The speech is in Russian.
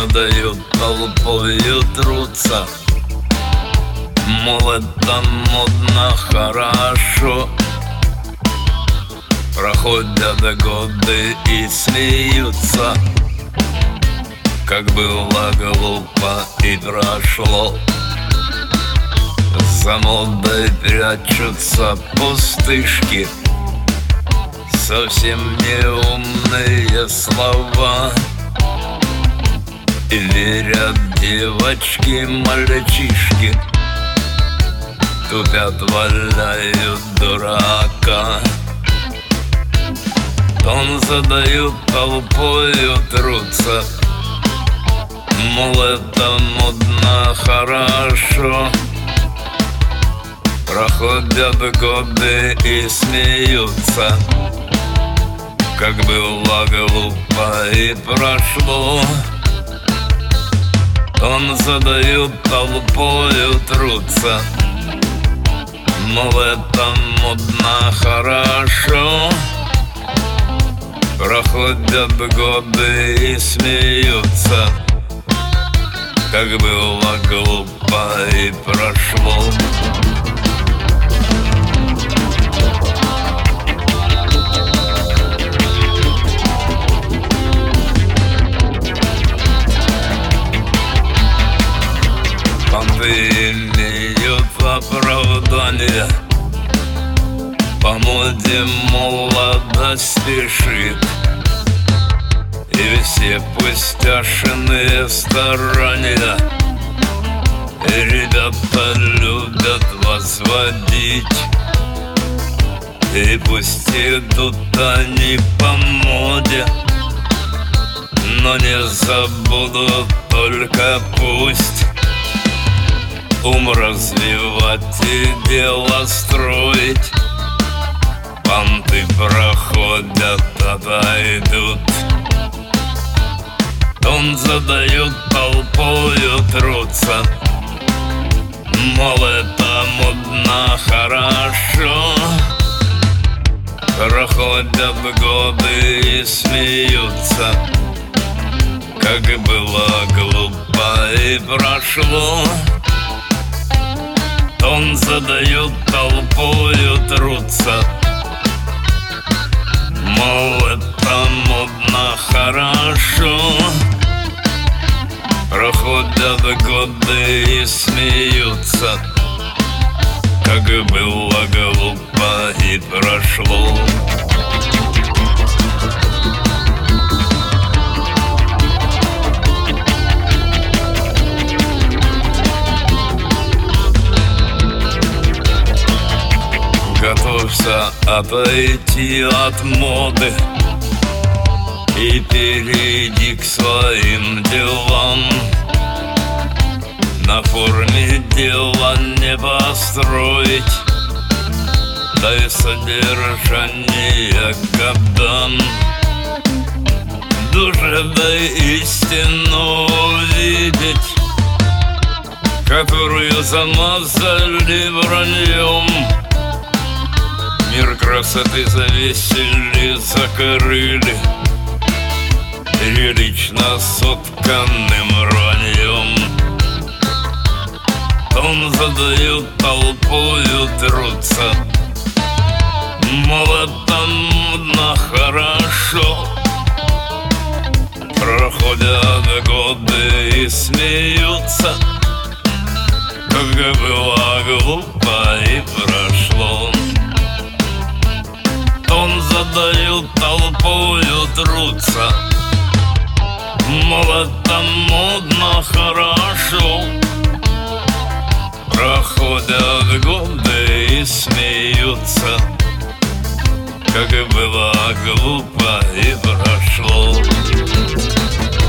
задают, толпою трутся. Мол, это модно, хорошо. Проходят годы и смеются, как было глупо и прошло. За модой прячутся пустышки, совсем неумные слова. И верят девочки, мальчишки, тупят, валяют дурака. Тон задают, толпою трутся. Мол, это модно, хорошо. Проходят годы и смеются, как было глупо и прошло. Тон задают, толпою трутся. Мол, это модно, хорошо. Проходят годы и смеются, как было глупо и прошло. Понты имеют оправдание, по моде молодость спешит. И все пустяшные старания и ребята любят возводить. И пусть идут они по моде, но не забудут, только пусть ум развивать и дело строить. Понты проходят, отойдут. Тон задают, толпою трутся. Мол, это модно, хорошо. Проходят годы и смеются, как было глупо и прошло. Тон задают, толпою трутся. Мол, это модно, хорошо. Проходят годы и смеются, как было глупо и прошло. Готовься отойти от моды и перейди к своим делам. На форме дела не построить, да и содержание годам. Душе дай истину увидеть, которую замазали враньем. Мир красоты завесили, закрыли прилично сотканным враньем. Тон задают, толпою трутся. Мол, это модно, хорошо. Проходят годы и смеются, как было глупо и прошло. Тон задают, толпою трутся. Мол, это модно, хорошо. Проходят годы и смеются, как было глупо и прошло.